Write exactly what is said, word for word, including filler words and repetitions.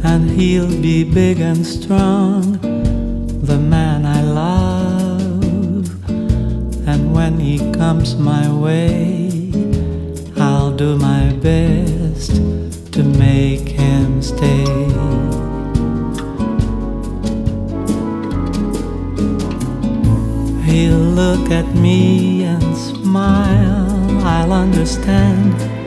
and he'll be big and strong, the man I love. And when he comes my way, I'll do my best to make him stay. He'll look at me and smile, I'll understand